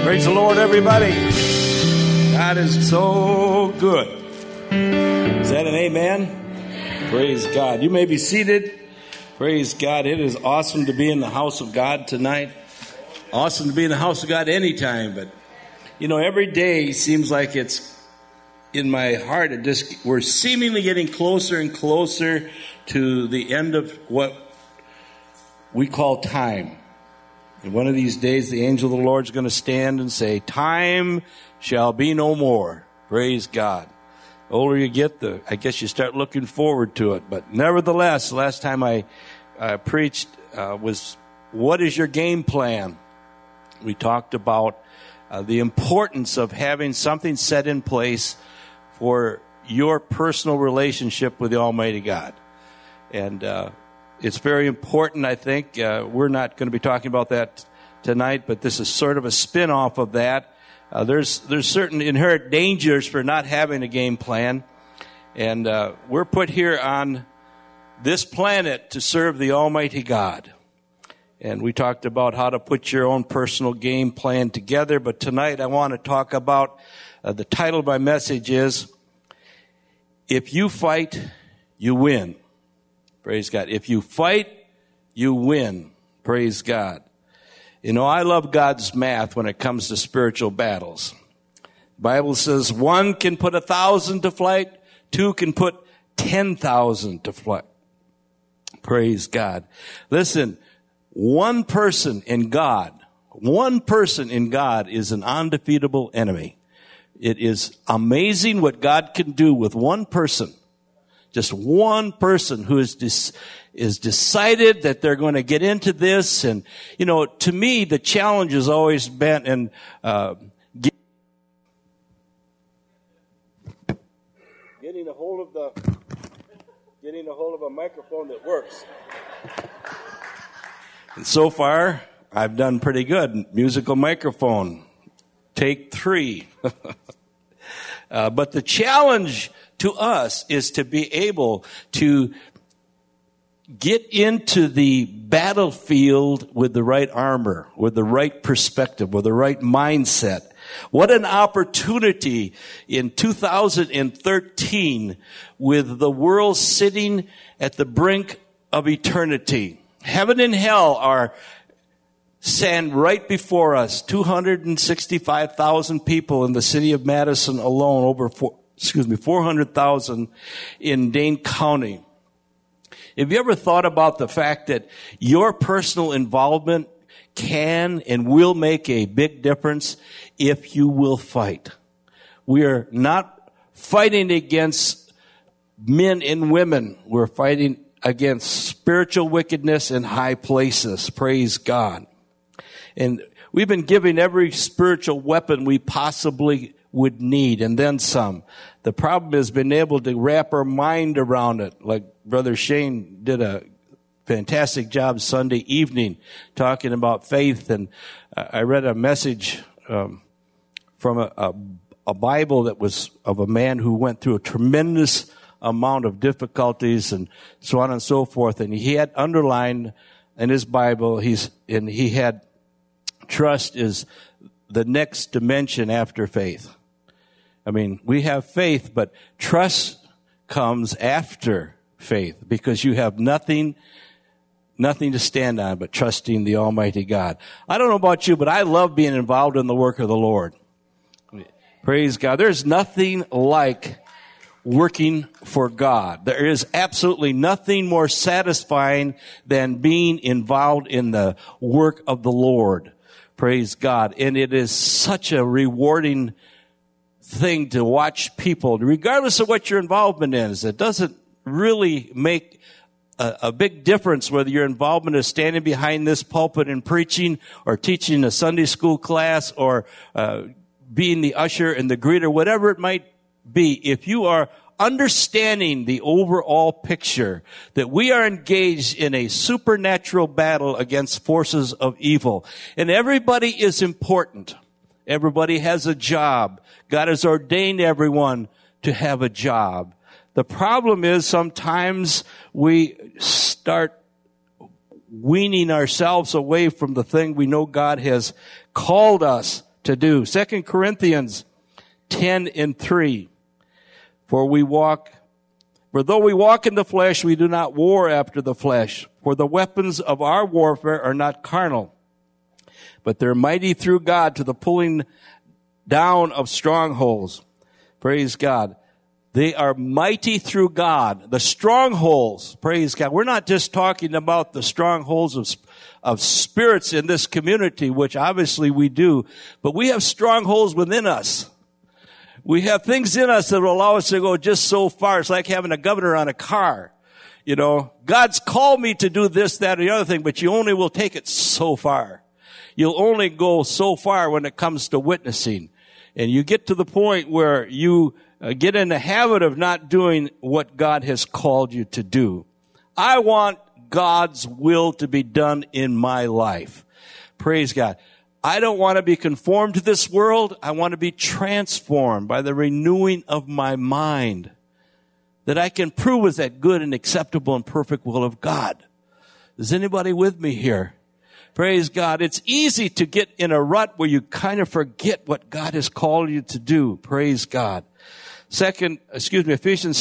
Praise the Lord, everybody. God is so good. Is that an amen? Praise God. You may be seated. Praise God. It is awesome to be in the house of God tonight. Awesome to be in the house of God anytime. But, you know, every day seems like it's in my heart. We're seemingly getting closer and closer to the end of what we call time. And one of these days, the angel of the Lord is going to stand and say, time shall be no more. Praise God. The older you get, I guess you start looking forward to it. But nevertheless, last time I preached was, what is your game plan? We talked about the importance of having something set in place for your personal relationship with the Almighty God. And it's very important, I think. We're not going to be talking about that tonight, but this is sort of a spin-off of that. There's certain inherent dangers for not having a game plan. And we're put here on this planet to serve the Almighty God. And we talked about how to put your own personal game plan together. But tonight I want to talk about, the title of my message is, If You Fight, You Win. Praise God. If you fight, you win. Praise God. You know, I love God's math when it comes to spiritual battles. The Bible says 1 can put 1,000 to flight, 2 can put 10,000 to flight. Praise God. Listen, one person in God is an undefeatable enemy. It is amazing what God can do with one person. Just one person who is decided that they're going to get into this. And, you know, to me, the challenge has always been in getting a hold of a microphone that works. And so far, I've done pretty good. Musical microphone. Take 3. But the challenge to us is to be able to get into the battlefield with the right armor, with the right perspective, with the right mindset. What an opportunity in 2013 with the world sitting at the brink of eternity. Heaven and hell are stand right before us. 265,000 people in the city of Madison alone, over 400,000 in Dane County. Have you ever thought about the fact that your personal involvement can and will make a big difference if you will fight? We are not fighting against men and women. We're fighting against spiritual wickedness in high places. Praise God. And we've been given every spiritual weapon we possibly would need, and then some. The problem is being able to wrap our mind around it. Like Brother Shane did a fantastic job Sunday evening talking about faith. And I read a message from a Bible that was of a man who went through a tremendous amount of difficulties and so on and so forth. And he had underlined in his Bible, he had trust is the next dimension after faith. I mean, we have faith, but trust comes after faith because you have nothing to stand on but trusting the Almighty God. I don't know about you, but I love being involved in the work of the Lord. Praise God. There's nothing like working for God. There is absolutely nothing more satisfying than being involved in the work of the Lord. Praise God. And it is such a rewarding thing to watch people, regardless of what your involvement is. It doesn't really make a big difference whether your involvement is standing behind this pulpit and preaching or teaching a Sunday school class or being the usher and the greeter, whatever it might be. If you are understanding the overall picture that we are engaged in a supernatural battle against forces of evil, and everybody is important. Everybody has a job. God has ordained everyone to have a job. The problem is sometimes we start weaning ourselves away from the thing we know God has called us to do. 2 Corinthians 10:3. For though we walk in the flesh, we do not war after the flesh. For the weapons of our warfare are not carnal, but they're mighty through God to the pulling down of strongholds. Praise God. They are mighty through God. The strongholds, praise God. We're not just talking about the strongholds of spirits in this community, which obviously we do, but we have strongholds within us. We have things in us that will allow us to go just so far. It's like having a governor on a car. You know, God's called me to do this, that, or the other thing, but you only will take it so far. You'll only go so far when it comes to witnessing. And you get to the point where you get in the habit of not doing what God has called you to do. I want God's will to be done in my life. Praise God. I don't want to be conformed to this world. I want to be transformed by the renewing of my mind, that I can prove is that good and acceptable and perfect will of God. Is anybody with me here? Praise God. It's easy to get in a rut where you kind of forget what God has called you to do. Praise God. Ephesians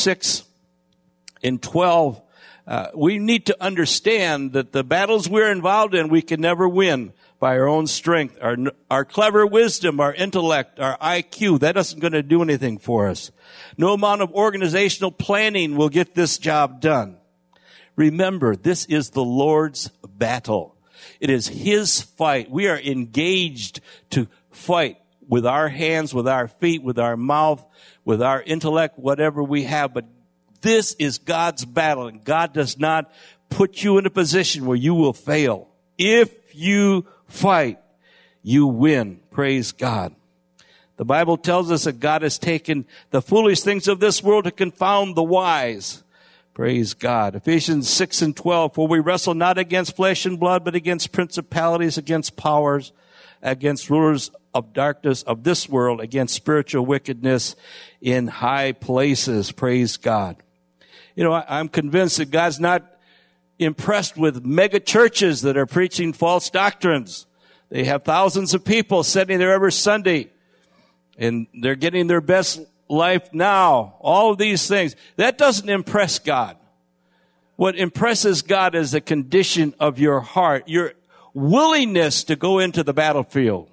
6:12. We need to understand that the battles we're involved in, we can never win by our own strength, our clever wisdom, our intellect, our IQ. That isn't going to do anything for us. No amount of organizational planning will get this job done. Remember, this is the Lord's battle. It is His fight. We are engaged to fight with our hands, with our feet, with our mouth, with our intellect, whatever we have. But this is God's battle, and God does not put you in a position where you will fail. If you fight, you win. Praise God. The Bible tells us that God has taken the foolish things of this world to confound the wise. Praise God. Ephesians 6:12, for we wrestle not against flesh and blood, but against principalities, against powers, against rulers of darkness of this world, against spiritual wickedness in high places. Praise God. You know, I'm convinced that God's not impressed with mega churches that are preaching false doctrines. They have thousands of people sitting there every Sunday, and they're getting their best life now. All of these things. That doesn't impress God. What impresses God is the condition of your heart, your willingness to go into the battlefield,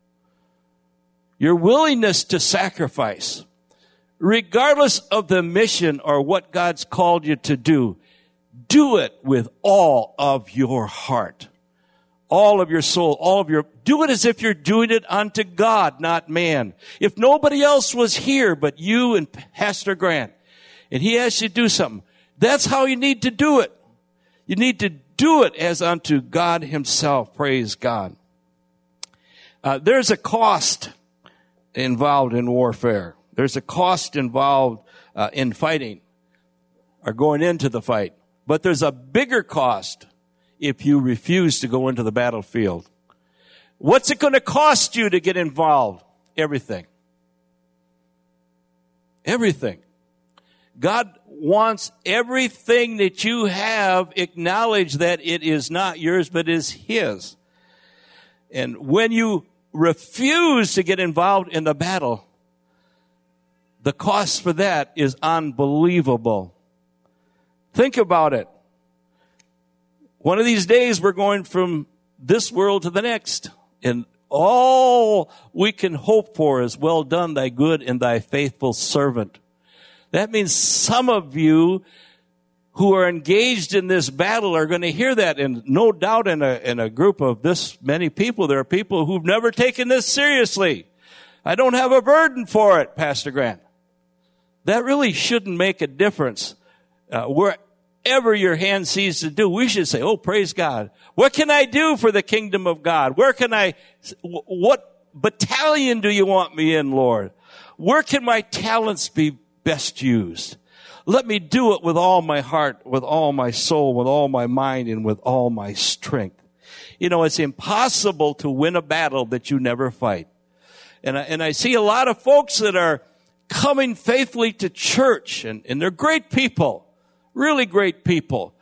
your willingness to sacrifice. Regardless of the mission or what God's called you to do it with all of your heart, all of your soul, do it as if you're doing it unto God, not man. If nobody else was here but you and Pastor Grant, and he asked you to do something, that's how you need to do it. You need to do it as unto God Himself. Praise God. There's a cost involved in warfare. There's a cost involved in fighting or going into the fight. But there's a bigger cost if you refuse to go into the battlefield. What's it going to cost you to get involved? Everything. Everything. God wants everything that you have acknowledged that it is not yours, but is His. And when you refuse to get involved in the battle, the cost for that is unbelievable. Think about it. One of these days we're going from this world to the next. And all we can hope for is, well done, thy good and thy faithful servant. That means some of you who are engaged in this battle are going to hear that. And no doubt in a group of this many people, there are people who've never taken this seriously. I don't have a burden for it, Pastor Grant. That really shouldn't make a difference. Wherever your hand sees to do, we should say, oh, praise God. What can I do for the kingdom of God? What battalion do you want me in, Lord? Where can my talents be best used? Let me do it with all my heart, with all my soul, with all my mind, and with all my strength. You know, it's impossible to win a battle that you never fight. And I see a lot of folks that are coming faithfully to church, and they're great people, really great people.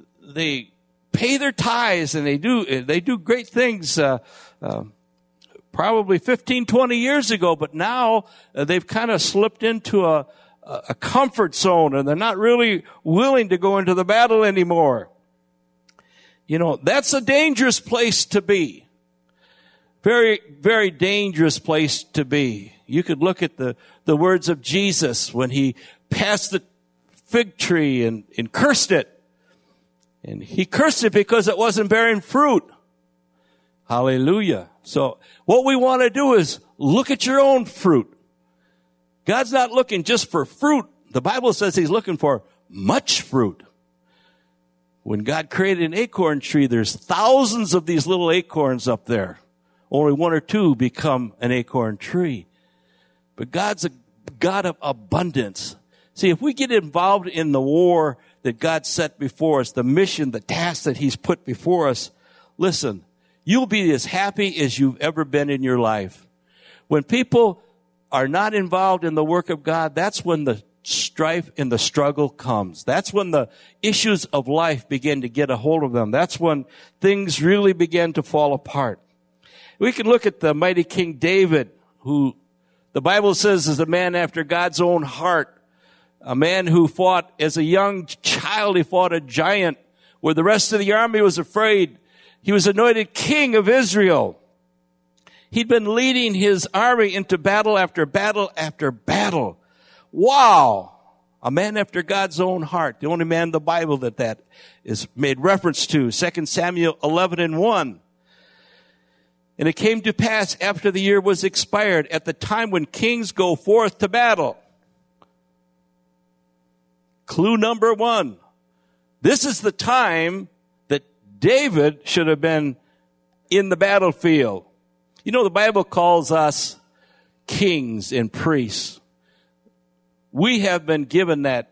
They pay their tithes, and they do great things, probably 15, 20 years ago, but now they've kind of slipped into a comfort zone, and they're not really willing to go into the battle anymore. You know, that's a dangerous place to be. Very, very dangerous place to be. You could look at the words of Jesus when he passed the fig tree and cursed it. And he cursed it because it wasn't bearing fruit. Hallelujah. So what we want to do is look at your own fruit. God's not looking just for fruit. The Bible says he's looking for much fruit. When God created an acorn tree, there's thousands of these little acorns up there. Only one or two become an acorn tree. But God's a God of abundance. See, if we get involved in the war that God set before us, the mission, the task that he's put before us, listen, you'll be as happy as you've ever been in your life. When people are not involved in the work of God, that's when the strife and the struggle comes. That's when the issues of life begin to get a hold of them. That's when things really begin to fall apart. We can look at the mighty King David, who the Bible says is a man after God's own heart. A man who fought as a young child, he fought a giant where the rest of the army was afraid. He was anointed king of Israel. He'd been leading his army into battle after battle after battle. Wow! A man after God's own heart. The only man in the Bible that is made reference to. 2 Samuel 11:1. And it came to pass after the year was expired, at the time when kings go forth to battle. Clue number 1. This is the time that David should have been in the battlefield. You know, the Bible calls us kings and priests. We have been given that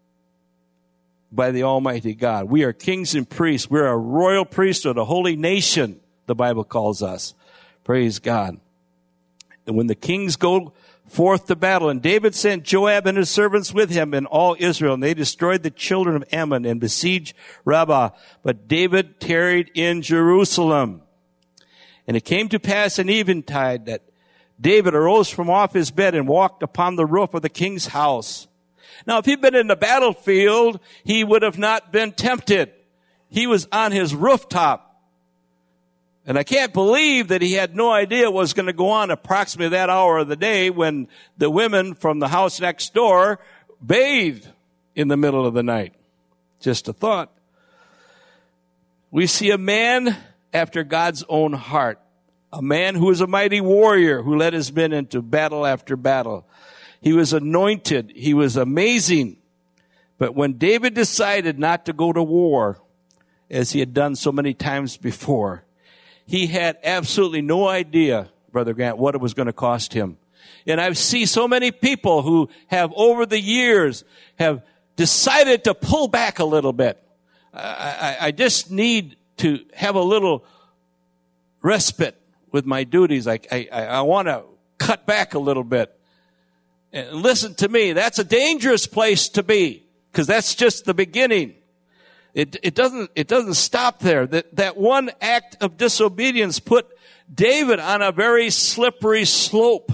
by the Almighty God. We are kings and priests. We're a royal priesthood, a holy nation, the Bible calls us. Praise God. And when the kings go forth to battle, and David sent Joab and his servants with him and all Israel, and they destroyed the children of Ammon and besieged Rabbah. But David tarried in Jerusalem. And it came to pass in eventide that David arose from off his bed and walked upon the roof of the king's house. Now, if he'd been in the battlefield, he would have not been tempted. He was on his rooftop. And I can't believe that he had no idea what was going to go on approximately that hour of the day when the women from the house next door bathed in the middle of the night. Just a thought. We see a man after God's own heart. A man who was a mighty warrior who led his men into battle after battle. He was anointed. He was amazing. But when David decided not to go to war, as he had done so many times before, he had absolutely no idea, Brother Grant, what it was going to cost him. And I see so many people who have over the years have decided to pull back a little bit. I just need to have a little respite with my duties. I want to cut back a little bit. And listen to me, that's a dangerous place to be, because that's just the beginning. It doesn't stop there. That one act of disobedience put David on a very slippery slope.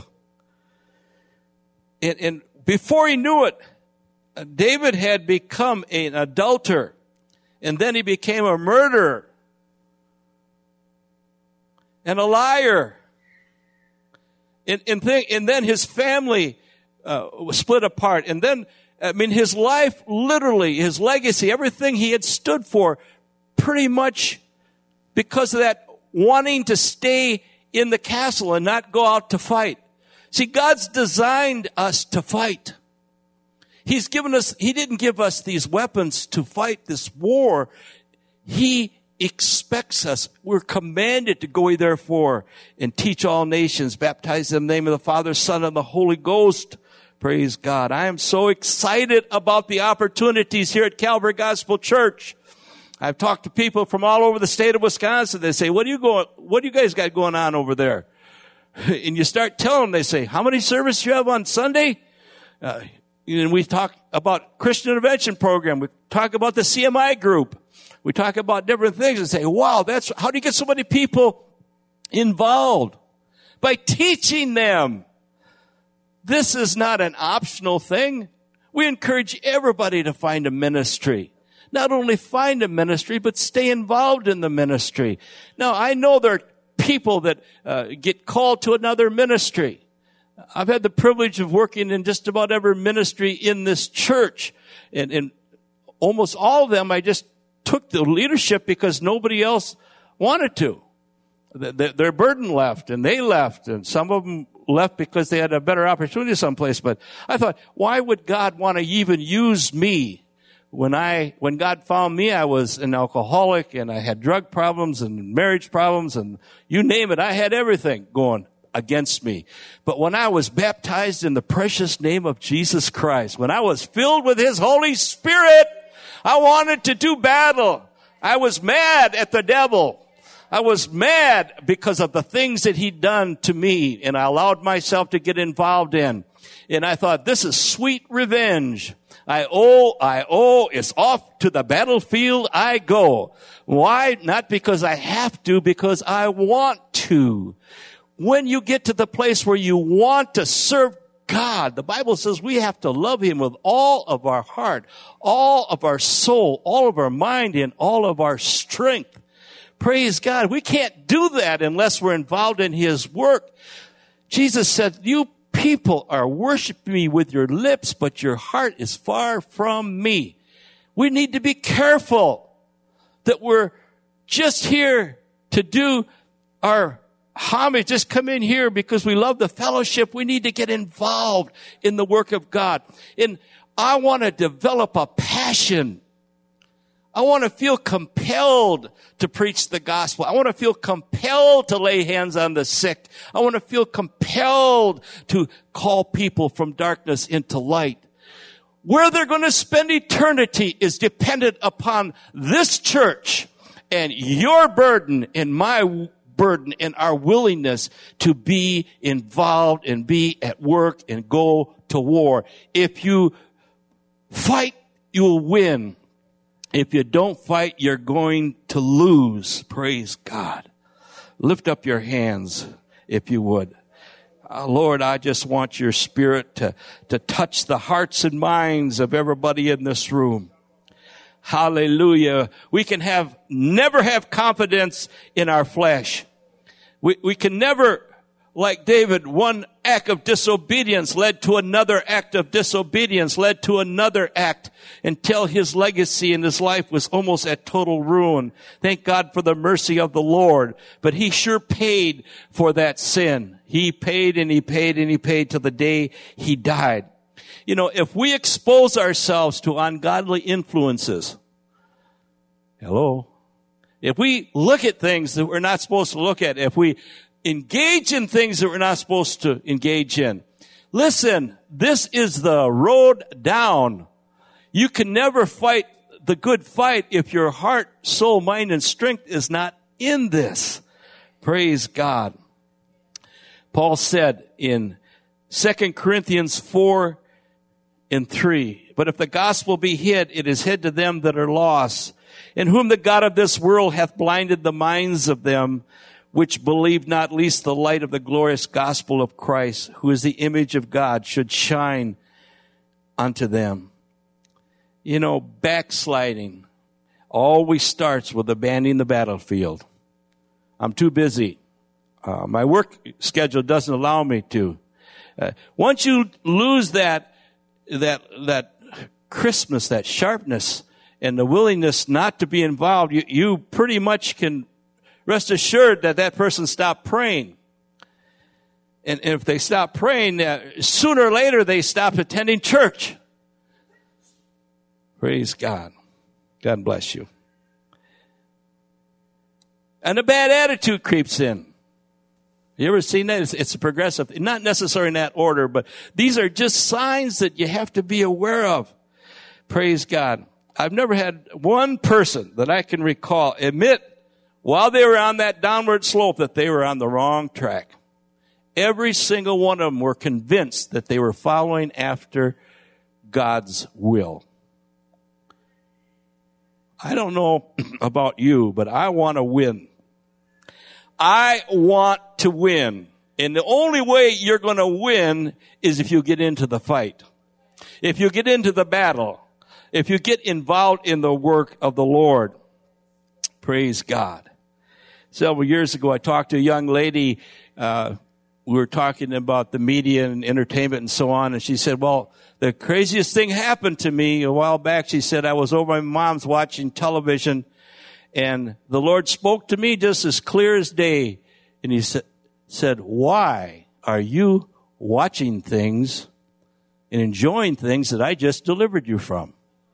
And before he knew it, David had become an adulterer, and then he became a murderer and a liar. And then his family was split apart. And then, his life, literally, his legacy, everything he had stood for, pretty much because of that wanting to stay in the castle and not go out to fight. See, God's designed us to fight. He didn't give us these weapons to fight this war. He expects us. We're commanded to go ye therefore and teach all nations, baptize them in the name of the Father, Son, and the Holy Ghost. Praise God. I am so excited about the opportunities here at Calvary Gospel Church. I've talked to people from all over the state of Wisconsin. They say, what do you guys got going on over there? And you start telling them, they say, how many services you have on Sunday? And we talk about Christian Intervention Program. We talk about the CMI group. We talk about different things and say, wow, how do you get so many people involved? by teaching them. This is not an optional thing. We encourage everybody to find a ministry. Not only find a ministry, but stay involved in the ministry. Now, I know there are people that get called to another ministry. I've had the privilege of working in just about every ministry in this church. And almost all of them, I just took the leadership because nobody else wanted to. Their burden left, and they left, and some of them left because they had a better opportunity someplace. But I thought, why would God want to even use me? When God found me, I was an alcoholic, and I had drug problems and marriage problems, and you name it, I had everything going against me. But when I was baptized in the precious name of Jesus Christ, when I was filled with His Holy Spirit, I wanted to do battle. I was mad at the devil. I was mad because of the things that he'd done to me, and I allowed myself to get involved in. And I thought, this is sweet revenge. I owe, it's off to the battlefield I go. Why? Not because I have to, because I want to. When you get to the place where you want to serve God, the Bible says we have to love Him with all of our heart, all of our soul, all of our mind, and all of our strength. Praise God. We can't do that unless we're involved in His work. Jesus said, you people are worshiping me with your lips, but your heart is far from me. We need to be careful that we're just here to do our homage, just come in here because we love the fellowship. We need to get involved in the work of God. And I want to develop a passion. I want to feel compelled to preach the gospel. I want to feel compelled to lay hands on the sick. I want to feel compelled to call people from darkness into light. Where they're going to spend eternity is dependent upon this church and your burden and my burden and our willingness to be involved and be at work and go to war. If you fight, you'll win. If you don't fight, you're going to lose. Praise God. Lift up your hands, if you would. Lord, I just want your Spirit to touch the hearts and minds of everybody in this room. Hallelujah. We can never have confidence in our flesh. We can never, like David, one act of disobedience led to another act of disobedience, led to another act, until his legacy in his life was almost at total ruin. Thank God for the mercy of the Lord. But he sure paid for that sin. He paid and he paid and he paid till the day he died. You know, if we expose ourselves to ungodly influences, if we look at things that we're not supposed to look at, if we engage in things that we're not supposed to engage in. Listen, this is the road down. You can never fight the good fight if your heart, soul, mind, and strength is not in this. Praise God. Paul said in 2 Corinthians 4:3, but if the gospel be hid, it is hid to them that are lost, in whom the God of this world hath blinded the minds of them which believe not, lest the light of the glorious gospel of Christ, who is the image of God, should shine unto them. You know, backsliding always starts with abandoning the battlefield. I'm too busy. My work schedule doesn't allow me to. Once you lose that crispness, that sharpness, and the willingness not to be involved, you pretty much can rest assured that person stopped praying. And if they stop praying, sooner or later they stop attending church. Praise God. God bless you. And a bad attitude creeps in. You ever seen that? It's a progressive, not necessarily in that order, but these are just signs that you have to be aware of. Praise God. I've never had one person that I can recall admit while they were on that downward slope that they were on the wrong track. Every single one of them were convinced that they were following after God's will. I don't know about you, but I want to win. I want to win. And the only way you're going to win is if you get into the fight. If you get into the battle. If you get involved in the work of the Lord. Praise God. Several years ago, I talked to a young lady. We were talking about the media and entertainment and so on. And she said, well, the craziest thing happened to me a while back. She said, I was over at my mom's watching television. And the Lord spoke to me just as clear as day. And he said, why are you watching things and enjoying things that I just delivered you from?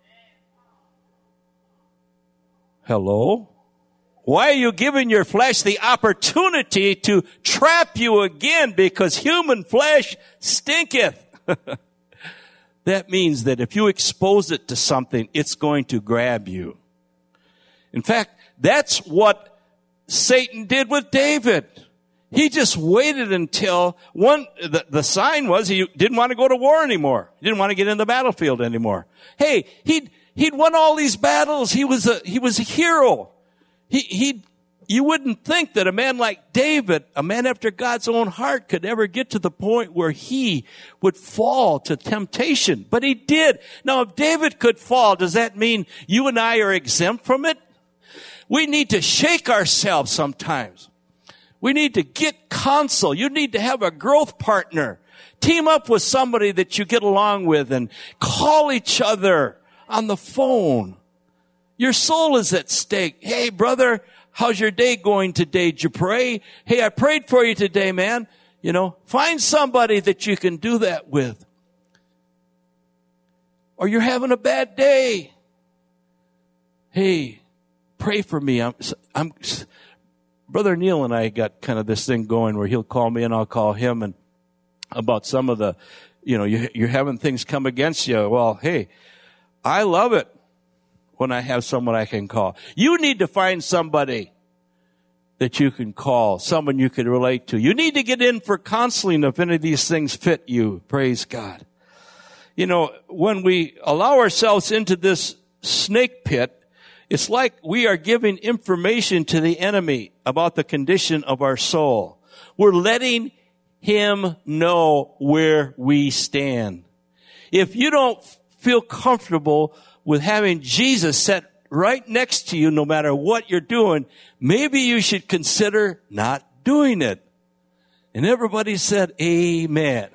Hello? Why are you giving your flesh the opportunity to trap you again? Because human flesh stinketh. That means that if you expose it to something, it's going to grab you. In fact, that's what Satan did with David. He just waited until the sign was he didn't want to go to war anymore. He didn't want to get in the battlefield anymore. Hey, he'd won all these battles. He was a hero. You wouldn't think that a man like David, a man after God's own heart, could ever get to the point where he would fall to temptation. But he did. Now, if David could fall, does that mean you and I are exempt from it? We need to shake ourselves sometimes. We need to get counsel. You need to have a growth partner. Team up with somebody that you get along with and call each other on the phone. Your soul is at stake. Hey, brother, how's your day going today? Did you pray? Hey, I prayed for you today, man. Find somebody that you can do that with. Or you're having a bad day. Hey, pray for me. Brother Neil and I got kind of this thing going where he'll call me and I'll call him and about some of the, you're having things come against you. Well, hey, I love it when I have someone I can call. You need to find somebody that you can call, someone you can relate to. You need to get in for counseling if any of these things fit you. Praise God. When we allow ourselves into this snake pit, it's like we are giving information to the enemy about the condition of our soul. We're letting him know where we stand. If you don't feel comfortable with having Jesus set right next to you no matter what you're doing, maybe you should consider not doing it. And everybody said, amen.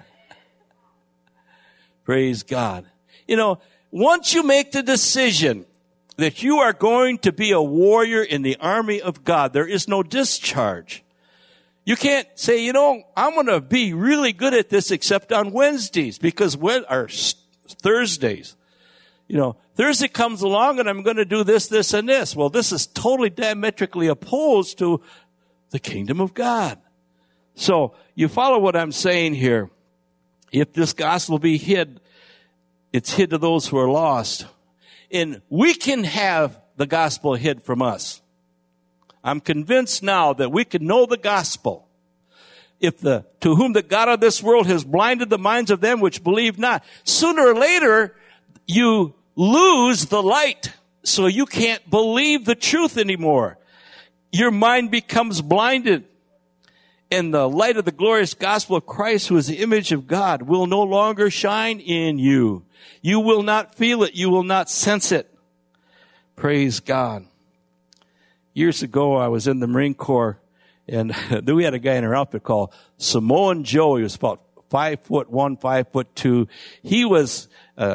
Praise God. Once you make the decision that you are going to be a warrior in the army of God, there is no discharge. You can't say, I'm going to be really good at this except on Wednesdays because Thursdays. Thursday comes along and I'm going to do this, this, and this. Well, this is totally diametrically opposed to the kingdom of God. So you follow what I'm saying here. If this gospel be hid, it's hid to those who are lost. And we can have the gospel hid from us. I'm convinced now that we can know the gospel. To whom the God of this world has blinded the minds of them which believe not. Sooner or later, you lose the light, so you can't believe the truth anymore. Your mind becomes blinded. And the light of the glorious gospel of Christ, who is the image of God, will no longer shine in you. You will not feel it. You will not sense it. Praise God. Years ago, I was in the Marine Corps, and then we had a guy in our outfit called Samoan Joe. He was about 5'1", 5'2". He was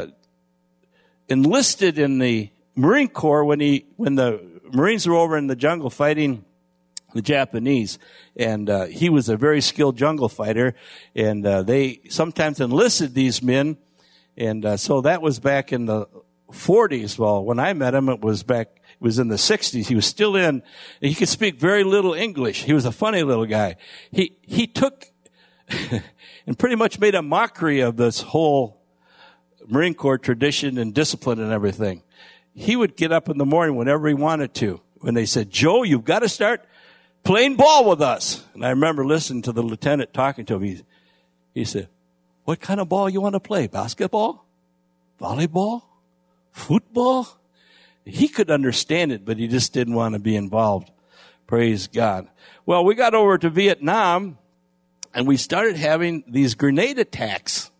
enlisted in the Marine Corps when the Marines were over in the jungle fighting the Japanese, and he was a very skilled jungle fighter, and they sometimes enlisted these men, and so that was back in the 40s. Well, when I met him, it was in the 60s. He was still in, and he could speak very little English. He was a funny little guy. He took and pretty much made a mockery of this whole Marine Corps tradition and discipline and everything. He would get up in the morning whenever he wanted to. When they said, Joe, you've got to start playing ball with us. And I remember listening to the lieutenant talking to him. He said, what kind of ball you want to play? Basketball? Volleyball? Football? He could understand it, but he just didn't want to be involved. Praise God. Well, we got over to Vietnam, And we started having these grenade attacks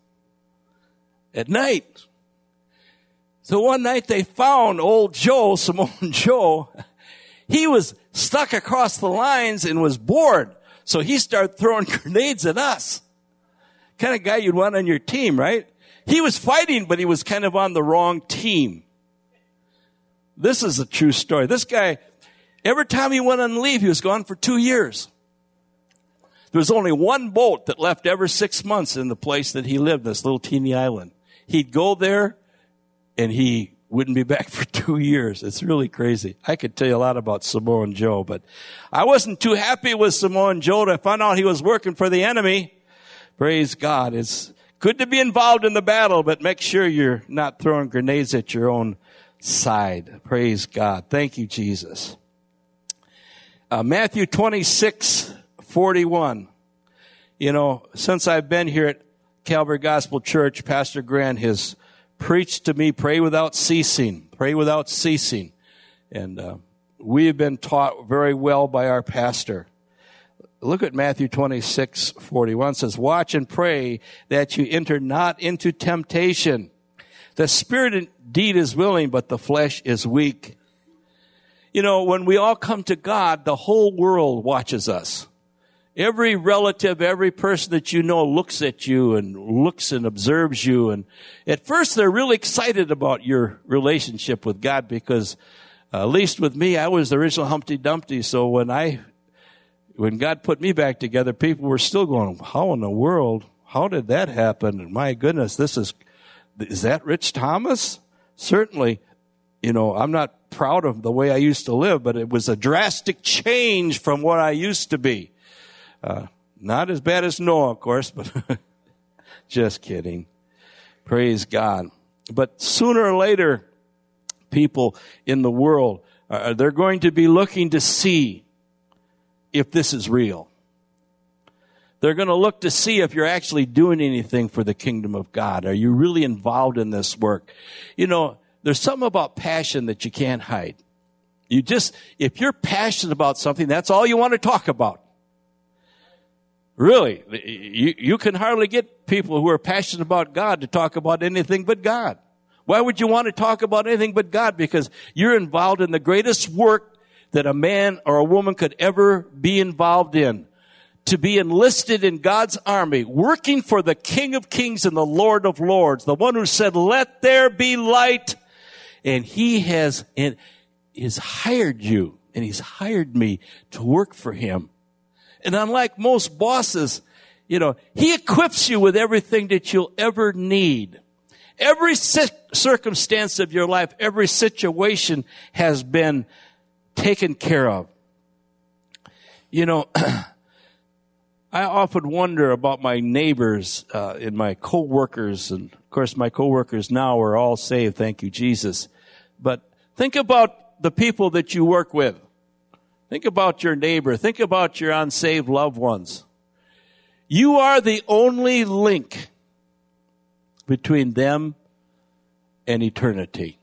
at night. So one night they found old Joe, Samoan Joe. He was stuck across the lines and was bored. So he started throwing grenades at us. Kind of guy you'd want on your team, right? He was fighting, but he was kind of on the wrong team. This is a true story. This guy, every time he went on leave, he was gone for 2 years. There was only one boat that left every 6 months in the place that he lived, this little teeny island. He'd go there, and he wouldn't be back for 2 years. It's really crazy. I could tell you a lot about Samoan Joe, but I wasn't too happy with Samoan Joe to find out he was working for the enemy. Praise God. It's good to be involved in the battle, but make sure you're not throwing grenades at your own side. Praise God. Thank you, Jesus. Matthew 26:41. You know, since I've been here at Calvary Gospel Church, Pastor Grant has preached to me, pray without ceasing. Pray without ceasing. And we have been taught very well by our pastor. Look at Matthew 26:41. It says, watch and pray that you enter not into temptation. The spirit indeed is willing, but the flesh is weak. You know, when we all come to God, the whole world watches us. Every relative, every person that you know looks at you and looks and observes you. And at first they're really excited about your relationship with God because, at least with me, I was the original Humpty Dumpty. So when God put me back together, people were still going, how in the world? How did that happen? And my goodness, is that Rich Thomas? Certainly, you know, I'm not proud of the way I used to live, but it was a drastic change from what I used to be. Not as bad as Noah, of course, but just kidding. Praise God. But sooner or later, people in the world, they're going to be looking to see if this is real. They're going to look to see if you're actually doing anything for the kingdom of God. Are you really involved in this work? You know, there's something about passion that you can't hide. If you're passionate about something, that's all you want to talk about. Really, you can hardly get people who are passionate about God to talk about anything but God. Why would you want to talk about anything but God? Because you're involved in the greatest work that a man or a woman could ever be involved in. To be enlisted in God's army, working for the King of Kings and the Lord of Lords, the one who said, let there be light. And he has hired you, and he's hired me to work for him. And unlike most bosses, you know, he equips you with everything that you'll ever need. Every circumstance of your life, every situation has been taken care of. You know, I often wonder about my neighbors and my co-workers. And, of course, my co-workers now are all saved, thank you, Jesus. But think about the people that you work with. Think about your neighbor. Think about your unsaved loved ones. You are the only link between them and eternity.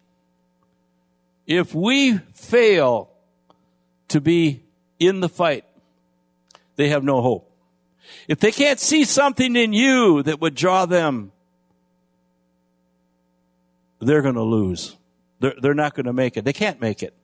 If we fail to be in the fight, they have no hope. If they can't see something in you that would draw them, they're going to lose. They're not going to make it. They can't make it.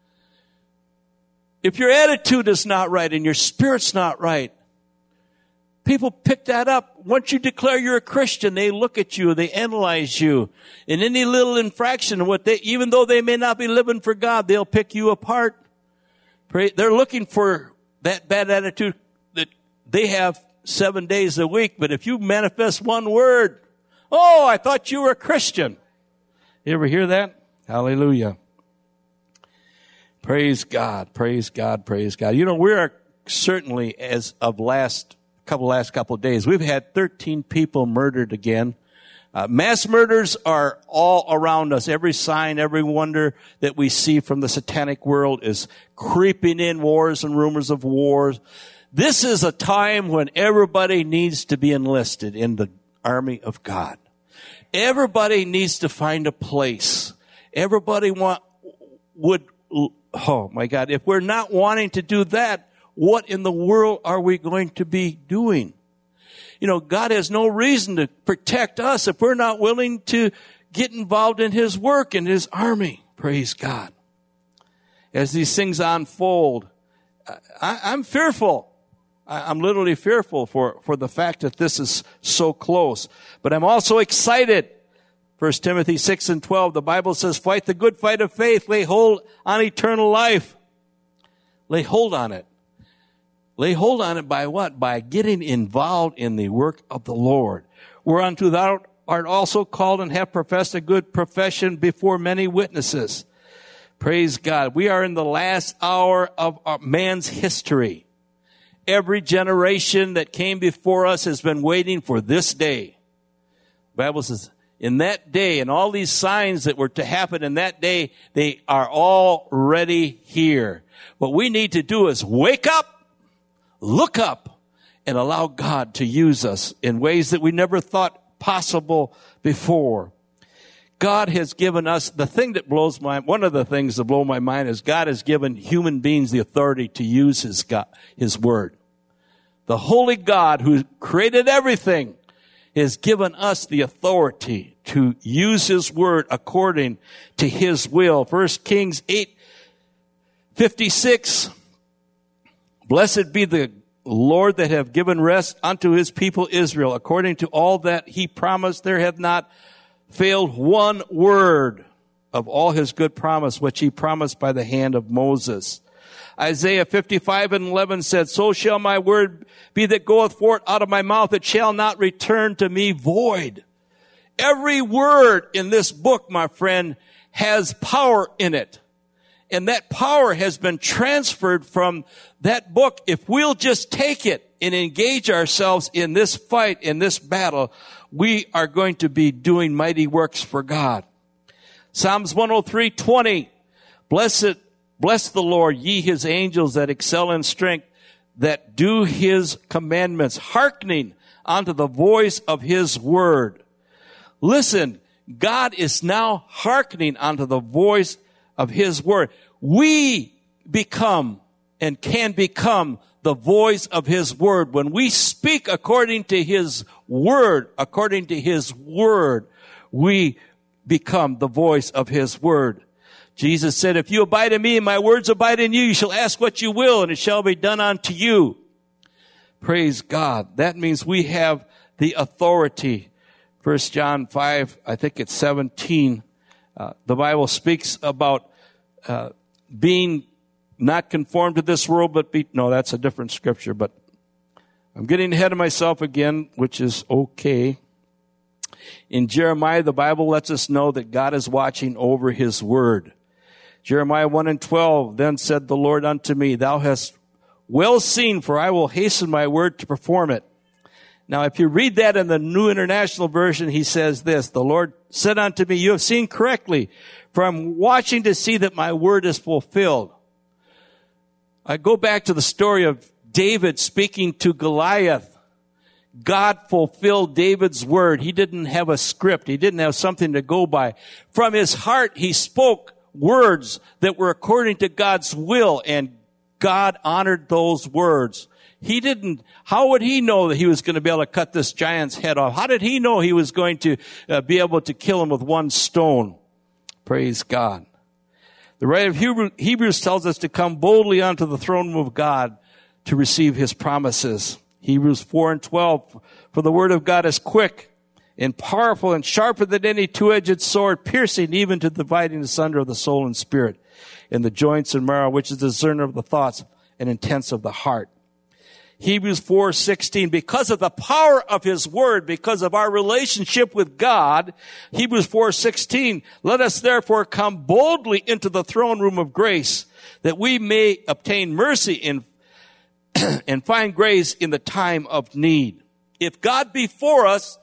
If your attitude is not right and your spirit's not right, people pick that up. Once you declare you're a Christian, they look at you, they analyze you. And any little infraction, even though they may not be living for God, they'll pick you apart. They're looking for that bad attitude that they have 7 days a week. But if you manifest one word, oh, I thought you were a Christian. You ever hear that? Hallelujah. Praise God, praise God, praise God. You know, we are certainly, as of last couple of days, we've had 13 people murdered again. Mass murders are all around us. Every sign, every wonder that we see from the satanic world is creeping in, wars and rumors of wars. This is a time when everybody needs to be enlisted in the army of God. Everybody needs to find a place. Everybody oh my God, if we're not wanting to do that, what in the world are we going to be doing? God has no reason to protect us if we're not willing to get involved in his work and his army. Praise God. As these things unfold, I'm fearful. I'm literally fearful for the fact that this is so close. But I'm also excited. 1 Timothy 6:12, the Bible says, fight the good fight of faith. Lay hold on eternal life. Lay hold on it. Lay hold on it by what? By getting involved in the work of the Lord. Whereunto thou art also called and have professed a good profession before many witnesses. Praise God. We are in the last hour of man's history. Every generation that came before us has been waiting for this day. The Bible says, in that day, and all these signs that were to happen in that day, they are already here. What we need to do is wake up, look up, and allow God to use us in ways that we never thought possible before. God has given us, one of the things that blow my mind is God has given human beings the authority to use his word. The holy God who created everything has given us the authority to use his word according to his will. 1 Kings 8:56. Blessed be the Lord that have given rest unto his people Israel, according to all that he promised. There hath not failed one word of all his good promise, which he promised by the hand of Moses. Isaiah 55:11 said, so shall my word be that goeth forth out of my mouth. It shall not return to me void. Every word in this book, my friend, has power in it. And that power has been transferred from that book. If we'll just take it and engage ourselves in this fight, in this battle, we are going to be doing mighty works for God. Psalms 103:20. Bless the Lord, ye his angels that excel in strength, that do his commandments, hearkening unto the voice of his word. Listen, God is now hearkening unto the voice of his word. We become and can become the voice of his word. When we speak according to his word, we become the voice of his word. Jesus said, if you abide in me and my words abide in you, you shall ask what you will and it shall be done unto you. Praise God. That means we have the authority. 1 John 5, I think it's 17. The Bible speaks about being not conformed to this world, but no, that's a different scripture, but I'm getting ahead of myself again, which is okay. In Jeremiah, the Bible lets us know that God is watching over his word. Jeremiah 1:12, then said the Lord unto me, thou hast well seen, for I will hasten my word to perform it. Now, if you read that in the New International Version, he says this, the Lord said unto me, you have seen correctly, for I'm watching to see that my word is fulfilled. I go back to the story of David speaking to Goliath. God fulfilled David's word. He didn't have a script. He didn't have something to go by. From his heart, he spoke words that were according to God's will, and God honored those words. How would he know that he was going to be able to cut this giant's head off? How did he know he was going to be able to kill him with one stone? Praise God. The writer of Hebrews tells us to come boldly unto the throne room of God to receive his promises. Hebrews 4:12, for the word of God is quick and powerful and sharper than any two-edged sword, piercing even to dividing asunder of the soul and spirit, and the joints and marrow, which is the discerner of the thoughts and intents of the heart. Hebrews 4:16, because of the power of his word, because of our relationship with God, Hebrews 4:16, let us therefore come boldly into the throne room of grace, that we may obtain mercy and find grace in the time of need. If God be for us,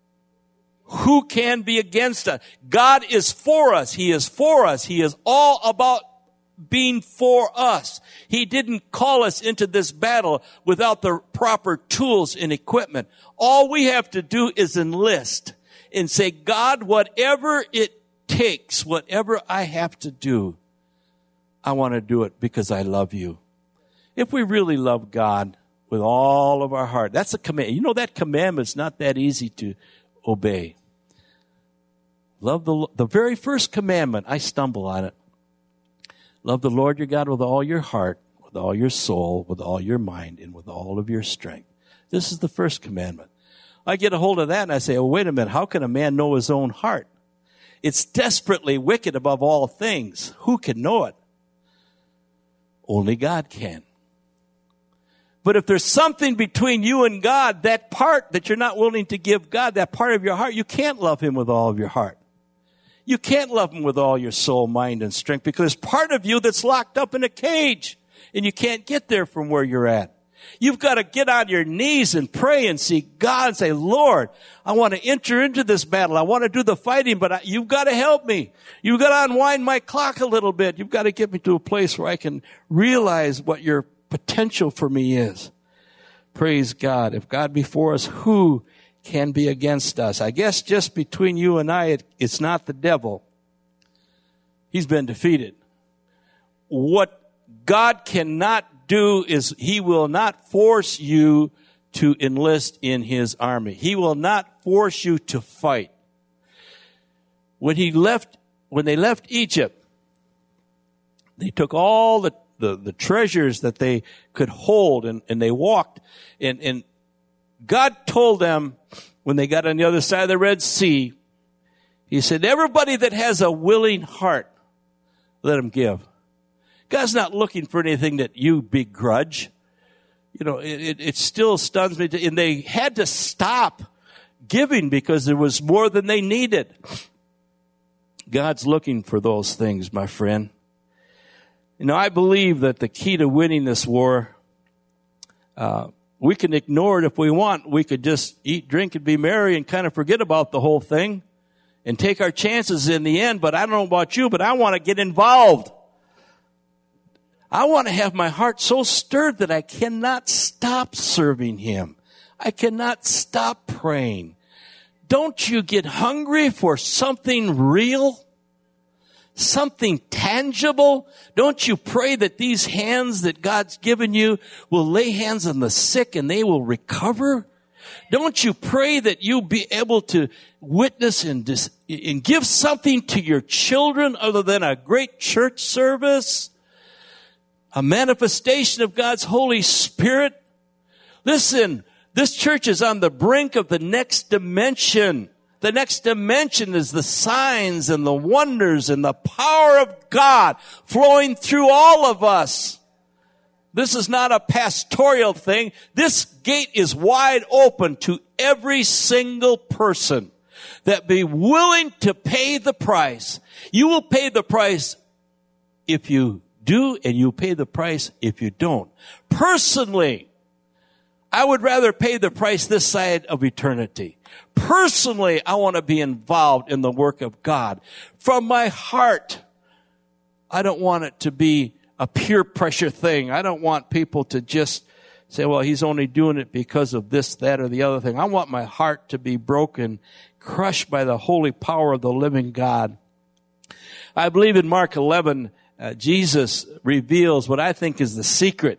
who can be against us? God is for us. He is for us. He is all about being for us. He didn't call us into this battle without the proper tools and equipment. All we have to do is enlist and say, God, whatever it takes, whatever I have to do, I want to do it because I love you. If we really love God with all of our heart. That's a command. You know, that commandment's not that easy to obey. Love the very first commandment, I stumble on it. Love the Lord your God with all your heart, with all your soul, with all your mind, and with all of your strength. This is the first commandment. I get a hold of that and I say, oh, wait a minute, how can a man know his own heart? It's desperately wicked above all things. Who can know it? Only God can. But if there's something between you and God, that part that you're not willing to give God, that part of your heart, you can't love him with all of your heart. You can't love him with all your soul, mind, and strength because there's part of you that's locked up in a cage and you can't get there from where you're at. You've got to get on your knees and pray and seek God and say, Lord, I want to enter into this battle. I want to do the fighting, but you've got to help me. You've got to unwind my clock a little bit. You've got to get me to a place where I can realize what your potential for me is. Praise God. If God be for us, who can be against us? I guess just between you and I, it's not the devil. He's been defeated. What God cannot do is he will not force you to enlist in his army. He will not force you to fight. When they left Egypt, they took all the treasures that they could hold and they walked and God told them when they got on the other side of the Red Sea, he said, everybody that has a willing heart, let him give. God's not looking for anything that you begrudge. You know, it still stuns me. And they had to stop giving because there was more than they needed. God's looking for those things, my friend. You know, I believe that the key to winning this war, we can ignore it if we want. We could just eat, drink, and be merry and kind of forget about the whole thing and take our chances in the end. But I don't know about you, but I want to get involved. I want to have my heart so stirred that I cannot stop serving him. I cannot stop praying. Don't you get hungry for something real? Something tangible? Don't you pray that these hands that God's given you will lay hands on the sick and they will recover? Don't you pray that you'll be able to witness and give something to your children other than a great church service? A manifestation of God's Holy Spirit? Listen, this church is on the brink of the next dimension. The next dimension is the signs and the wonders and the power of God flowing through all of us. This is not a pastoral thing. This gate is wide open to every single person that be willing to pay the price. You will pay the price if you do, and you pay the price if you don't. Personally, I would rather pay the price this side of eternity. Personally, I want to be involved in the work of God. From my heart, I don't want it to be a peer pressure thing. I don't want people to just say, well, he's only doing it because of this, that, or the other thing. I want my heart to be broken, crushed by the holy power of the living God. I believe in Mark 11, Jesus reveals what I think is the secret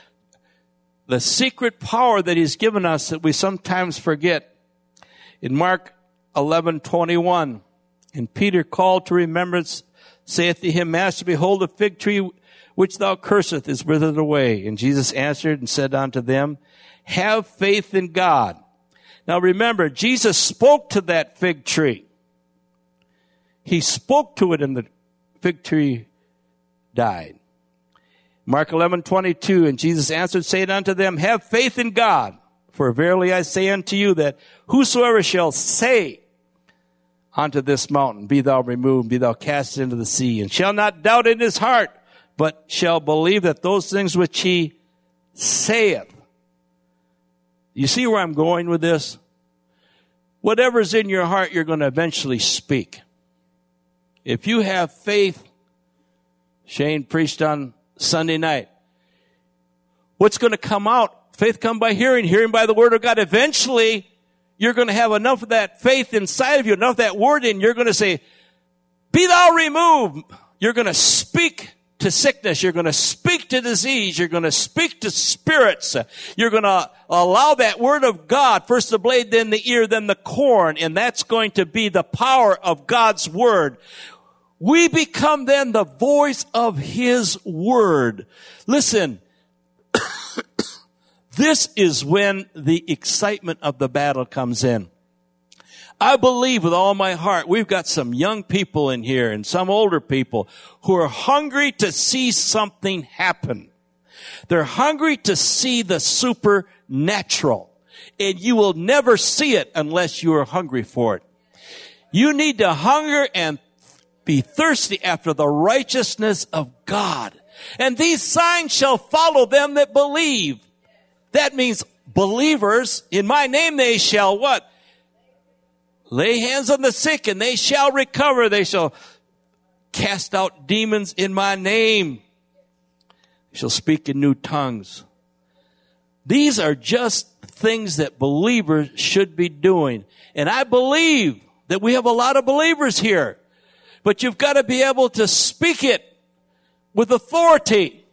power that he's given us that we sometimes forget. In Mark 11:21, and Peter called to remembrance, saith to him, Master, behold, the fig tree which thou cursest is withered away. And Jesus answered and said unto them, have faith in God. Now remember, Jesus spoke to that fig tree. He spoke to it and the fig tree died. Mark 11:22, and Jesus answered, saying unto them, have faith in God. For verily I say unto you that whosoever shall say unto this mountain, be thou removed, be thou cast into the sea, and shall not doubt in his heart, but shall believe that those things which he saith. You see where I'm going with this? Whatever's in your heart, you're going to eventually speak. If you have faith, Shane preached on Sunday night, what's going to come out? Faith come by hearing, hearing by the word of God. Eventually, you're going to have enough of that faith inside of you, enough of that word in, you're going to say, be thou removed. You're going to speak to sickness. You're going to speak to disease. You're going to speak to spirits. You're going to allow that word of God, first the blade, then the ear, then the corn, and that's going to be the power of God's word. We become then the voice of His word. Listen, this is when the excitement of the battle comes in. I believe with all my heart, we've got some young people in here and some older people who are hungry to see something happen. They're hungry to see the supernatural. And you will never see it unless you are hungry for it. You need to hunger and be thirsty after the righteousness of God. And these signs shall follow them that believe. That means believers, in my name they shall what? Lay hands on the sick and they shall recover. They shall cast out demons in my name. They shall speak in new tongues. These are just things that believers should be doing. And I believe that we have a lot of believers here. But you've got to be able to speak it with authority.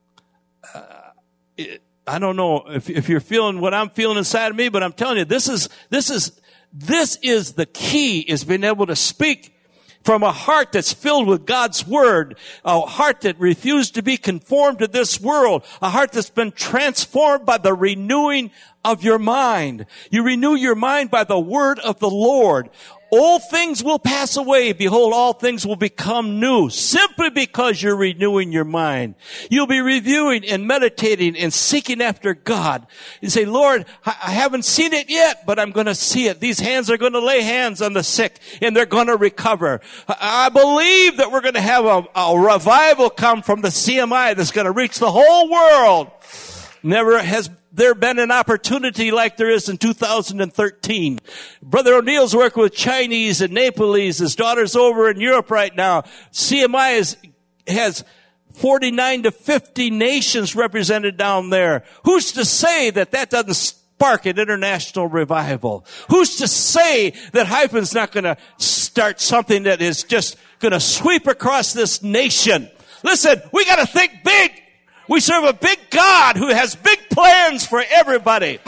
I don't know if you're feeling what I'm feeling inside of me, but I'm telling you, this is the key, is being able to speak from a heart that's filled with God's word, a heart that refused to be conformed to this world, a heart that's been transformed by the renewing of your mind. You renew your mind by the word of the Lord. Old things will pass away. Behold, all things will become new, simply because you're renewing your mind. You'll be reviewing and meditating and seeking after God. You say, Lord, I haven't seen it yet, but I'm going to see it. These hands are going to lay hands on the sick and they're going to recover. I believe that we're going to have a revival come from the CMI that's going to reach the whole world. Never has there been an opportunity like there is in 2013. Brother O'Neill's working with Chinese and Nepalese. His daughter's over in Europe right now. CMI has 49 to 50 nations represented down there. Who's to say that doesn't spark an international revival? Who's to say that Hyphen's not going to start something that is just going to sweep across this nation? Listen, we got to think big. We serve a big God who has big plans for everybody.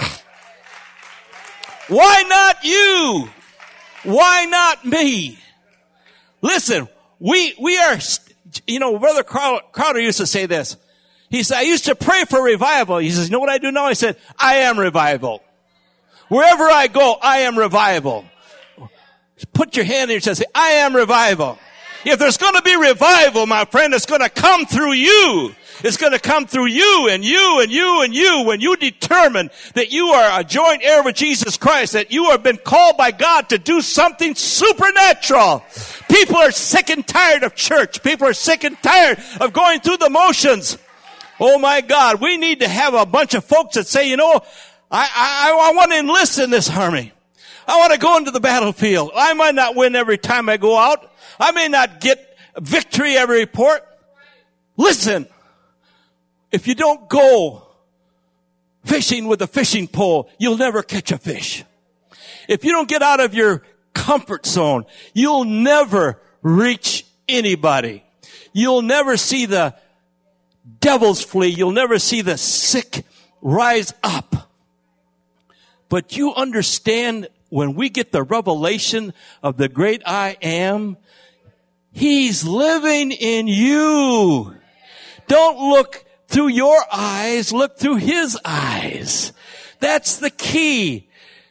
Why not you? Why not me? Listen, we are, Brother Crowder used to say this. He said, I used to pray for revival. He says, you know what I do now? I said, I am revival. Wherever I go, I am revival. Put your hand in your chest and say, I am revival. If there's going to be revival, my friend, it's going to come through you. It's going to come through you and you and you and you when you determine that you are a joint heir with Jesus Christ, that you have been called by God to do something supernatural. People are sick and tired of church. People are sick and tired of going through the motions. Oh my God, we need to have a bunch of folks that say, I want to enlist in this army. I want to go into the battlefield. I might not win every time I go out. I may not get victory every report. Listen, if you don't go fishing with a fishing pole, you'll never catch a fish. If you don't get out of your comfort zone, you'll never reach anybody. You'll never see the devils flee. You'll never see the sick rise up. But you understand, when we get the revelation of the great I am, He's living in you. Don't look through your eyes, look through His eyes. That's the key.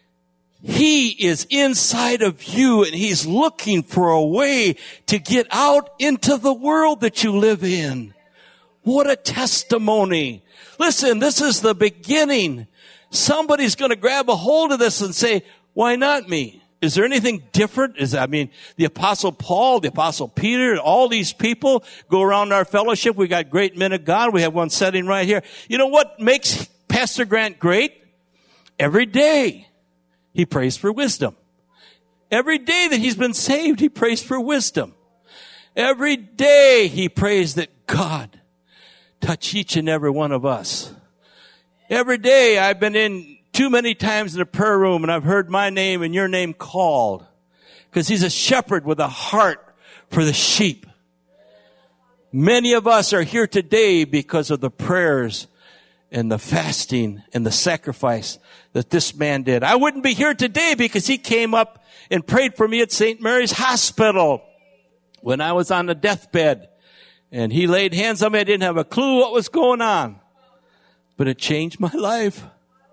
He is inside of you and He's looking for a way to get out into the world that you live in. What a testimony. Listen, this is the beginning. Somebody's going to grab a hold of this and say, why not me? Is there anything different? The Apostle Paul, the Apostle Peter, all these people go around our fellowship. We got great men of God. We have one sitting right here. You know what makes Pastor Grant great? Every day he prays for wisdom. Every day that he's been saved, he prays for wisdom. Every day he prays that God touch each and every one of us. Every day I've been in too many times in the prayer room and I've heard my name and your name called, because he's a shepherd with a heart for the sheep. Many of us are here today because of the prayers and the fasting and the sacrifice that this man did. I wouldn't be here today because he came up and prayed for me at St. Mary's Hospital when I was on the deathbed. And he laid hands on me. I didn't have a clue what was going on. But it changed my life.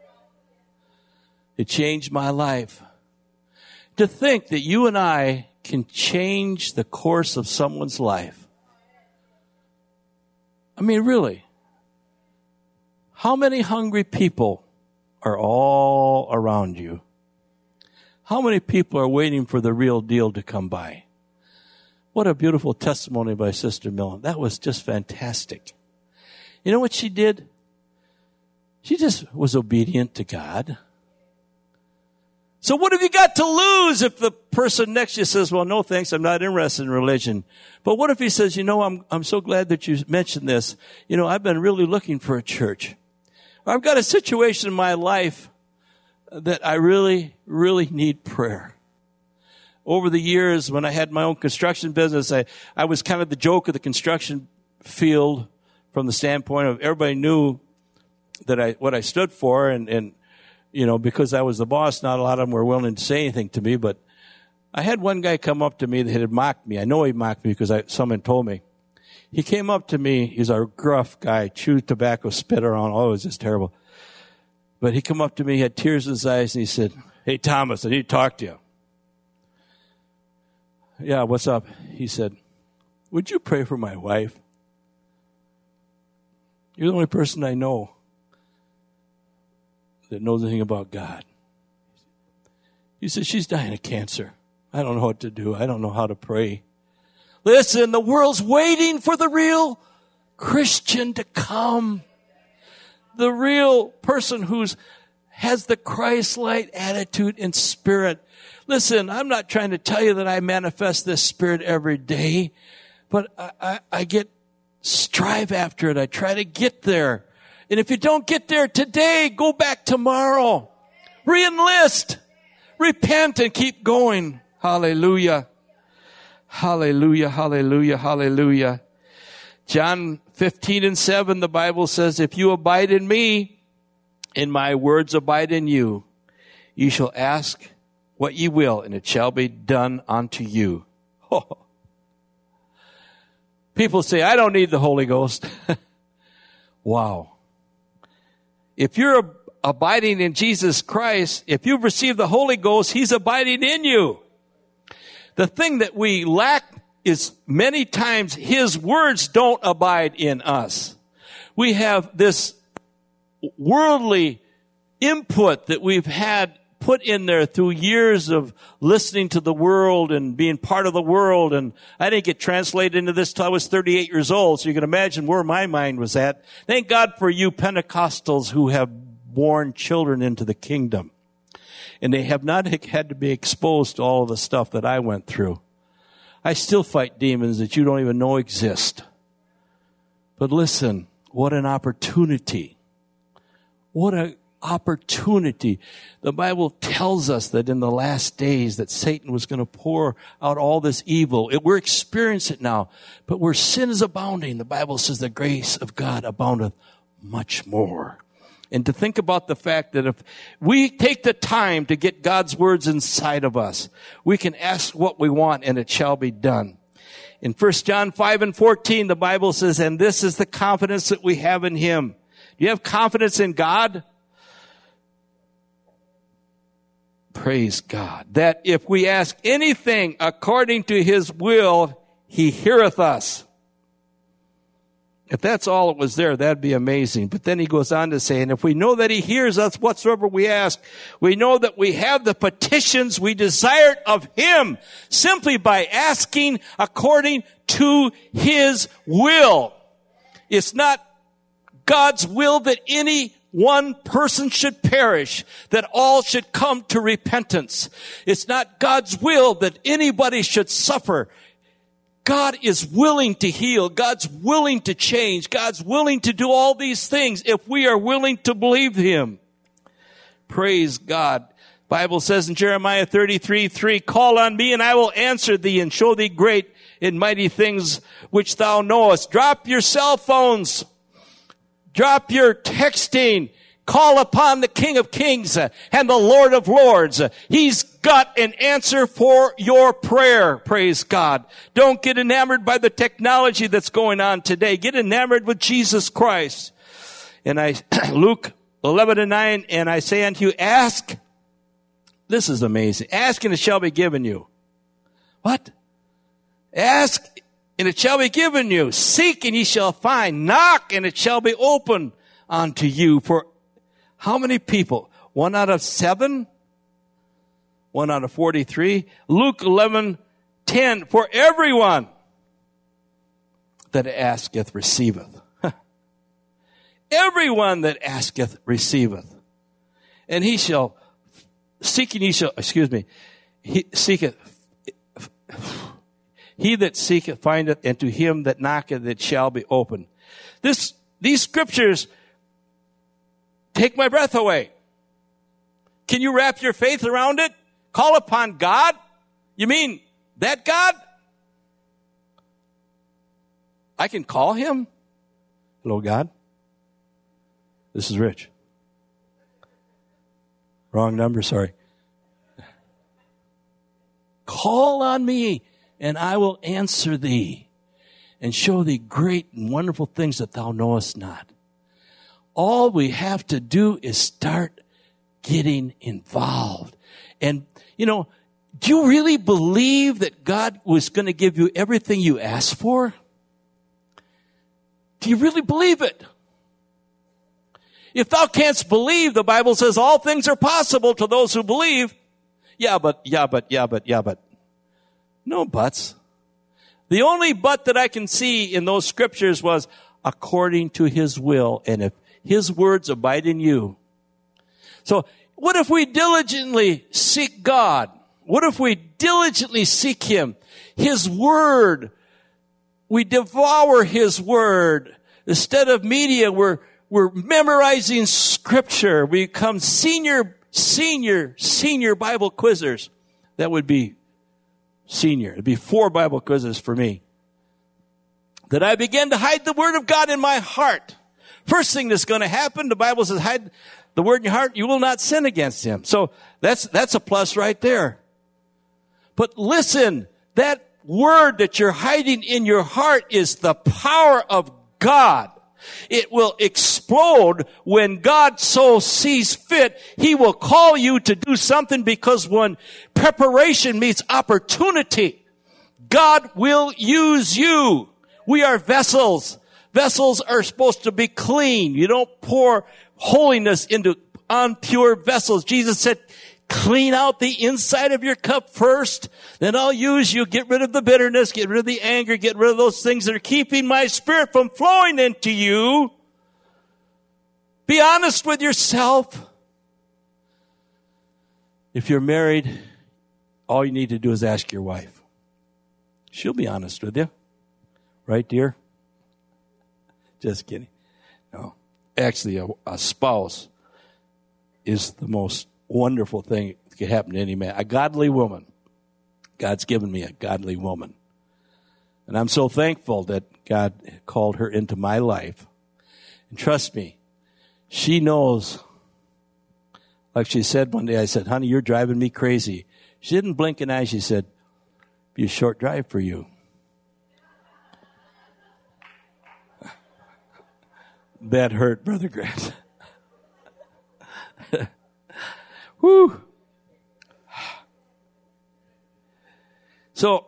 It changed my life. To think that you and I can change the course of someone's life. I mean, really. How many hungry people are all around you? How many people are waiting for the real deal to come by? What a beautiful testimony by Sister Millen. That was just fantastic. You know what she did? She just was obedient to God. So what have you got to lose if the person next to you says, well, no thanks, I'm not interested in religion. But what if he says, I'm so glad that you mentioned this. I've been really looking for a church. I've got a situation in my life that I really, really need prayer. Over the years, when I had my own construction business, I was kind of the joke of the construction field from the standpoint of everybody knew that what I stood for, and because I was the boss, not a lot of them were willing to say anything to me. But I had one guy come up to me that had mocked me. I know he mocked me because someone told me. He came up to me. He's a gruff guy, chewed tobacco, spit around. Oh, it was just terrible. But he come up to me, he had tears in his eyes, and he said, "Hey, Thomas, I need to talk to you." "Yeah, what's up?" He said, "Would you pray for my wife? You're the only person I know that knows anything about God." He said, "She's dying of cancer. I don't know what to do. I don't know how to pray." Listen, the world's waiting for the real Christian to come. The real person has the Christ-like attitude and spirit. Listen, I'm not trying to tell you that I manifest this spirit every day, but I strive after it. I try to get there. And if you don't get there today, go back tomorrow. Re-enlist. Repent and keep going. Hallelujah. Hallelujah, hallelujah, hallelujah. John 15:7, the Bible says, "If you abide in me, and my words abide in you, you shall ask what ye will, and it shall be done unto you." Oh. People say, "I don't need the Holy Ghost." Wow. If you're abiding in Jesus Christ, if you've received the Holy Ghost, He's abiding in you. The thing that we lack is many times His words don't abide in us. We have this worldly input that we've had put in there through years of listening to the world and being part of the world. And I didn't get translated into this till I was 38 years old, so you can imagine where my mind was at. Thank God for you Pentecostals who have born children into the kingdom. And they have not had to be exposed to all of the stuff that I went through. I still fight demons that you don't even know exist. But listen, what an opportunity. What an opportunity. The Bible tells us that in the last days that Satan was going to pour out all this evil. We're experiencing it now. But where sin is abounding, the Bible says the grace of God aboundeth much more. And to think about the fact that if we take the time to get God's words inside of us, we can ask what we want and it shall be done. In 1 John 5:14, the Bible says, "And this is the confidence that we have in Him." Do you have confidence in God? Praise God. "That if we ask anything according to His will, He heareth us." If that's all it was there, that'd be amazing. But then he goes on to say, "And if we know that He hears us whatsoever we ask, we know that we have the petitions we desired of Him simply by asking according to His will." It's not God's will that any one person should perish, that all should come to repentance. It's not God's will that anybody should suffer. God is willing to heal. God's willing to change. God's willing to do all these things if we are willing to believe Him. Praise God. Bible says in Jeremiah 33:3, call on me and I will answer thee and show thee great and mighty things which thou knowest. Drop your cell phones. Drop your texting. Call upon the King of Kings and the Lord of Lords. He's got an answer for your prayer. Praise God. Don't get enamored by the technology that's going on today. Get enamored with Jesus Christ. And Luke 11:9, and I say unto you, ask. This is amazing. Ask and it shall be given you. What? Ask and it shall be given you. Seek and ye shall find. Knock and it shall be opened unto you. For how many people? 1 out of 7? 1 out of 43? Luke 11:10. For everyone that asketh receiveth. Everyone that asketh receiveth. And he shall seek and he shall, he that seeketh findeth, and to him that knocketh it shall be opened. These scriptures take my breath away. Can you wrap your faith around it? Call upon God? You mean that God? I can call him? Hello, God? This is Rich. Wrong number, sorry. Call on me, and I will answer thee, and show thee great and wonderful things that thou knowest not. All we have to do is start getting involved. And, do you really believe that God was going to give you everything you asked for? Do you really believe it? If thou canst believe, the Bible says all things are possible to those who believe. Yeah, but. No buts. The only but that I can see in those scriptures was according to his will, and if his words abide in you. So what if we diligently seek God? What if we diligently seek him? His word. We devour his word. Instead of media, we're memorizing scripture. We become senior Bible quizzers. That would be senior. It'd be 4 Bible quizzes for me. That I begin to hide the word of God in my heart. First thing that's going to happen, the Bible says, hide the word in your heart, you will not sin against him. So that's a plus right there. But listen, that word that you're hiding in your heart is the power of God. It will explode when God so sees fit. He will call you to do something, because when preparation meets opportunity, God will use you. We are vessels. Vessels are supposed to be clean. You don't pour holiness into unpure vessels. Jesus said, clean out the inside of your cup first, then I'll use you. Get rid of the bitterness, get rid of the anger, get rid of those things that are keeping my spirit from flowing into you. Be honest with yourself. If you're married, all you need to do is ask your wife. She'll be honest with you. Right, dear? Just kidding. No. Actually, a spouse is the most wonderful thing that can happen to any man. A godly woman. God's given me a godly woman. And I'm so thankful that God called her into my life. And trust me, she knows. Like she said one day, I said, honey, you're driving me crazy. She didn't blink an eye. She said, be a short drive for you. That hurt, Brother Grant. Whew. So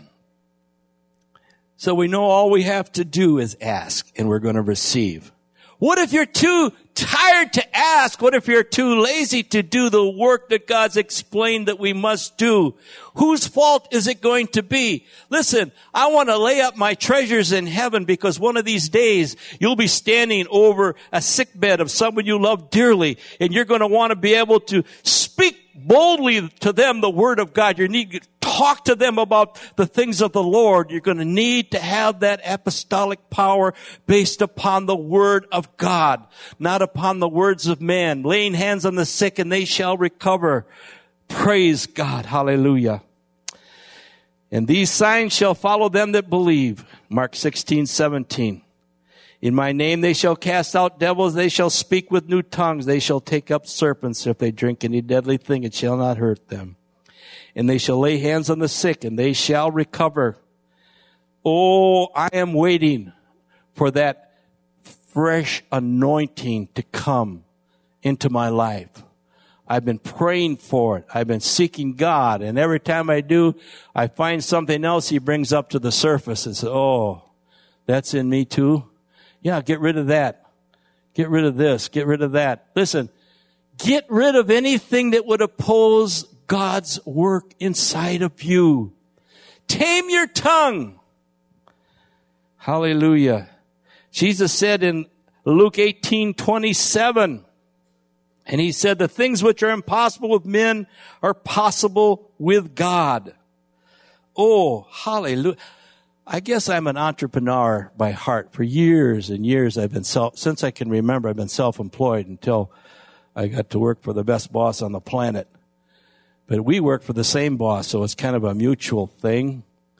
we know all we have to do is ask, and we're going to receive. What if you're too tired to ask? What if you're too lazy to do the work that God's explained that we must do? Whose fault is it going to be? Listen, I want to lay up my treasures in heaven, because one of these days you'll be standing over a sickbed of someone you love dearly, and you're going to want to be able to speak boldly to them the word of God. You need to talk to them about the things of the Lord, you're going to need to have that apostolic power based upon the word of God, not upon the words of man. Laying hands on the sick and they shall recover. Praise God. Hallelujah. And these signs shall follow them that believe. Mark 16:17. In my name they shall cast out devils, they shall speak with new tongues, they shall take up serpents. If they drink any deadly thing, it shall not hurt them. And they shall lay hands on the sick, and they shall recover. Oh, I am waiting for that fresh anointing to come into my life. I've been praying for it. I've been seeking God. And every time I do, I find something else He brings up to the surface and says, oh, that's in me too. Yeah, get rid of that. Get rid of this. Get rid of that. Listen, get rid of anything that would oppose God's work inside of you. Tame your tongue. Hallelujah. Jesus said in Luke 18:27, and He said, the things which are impossible with men are possible with God. Oh, hallelujah. I guess I'm an entrepreneur by heart. For years and years since I can remember, I've been self-employed until I got to work for the best boss on the planet. But we work for the same boss, so it's kind of a mutual thing.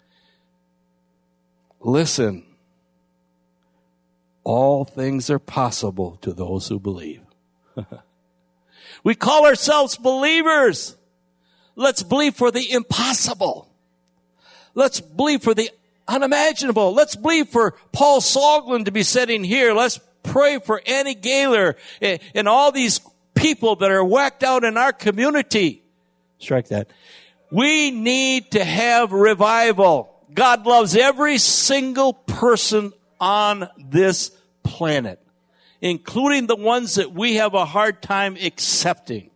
Listen, all things are possible to those who believe. We call ourselves believers. Let's believe for the impossible. Let's believe for the unimaginable. Let's believe for Paul Soglin to be sitting here. Let's pray for Annie Gaylor and all these people that are whacked out in our community. Strike that. We need to have revival. God loves every single person on this planet, including the ones that we have a hard time accepting.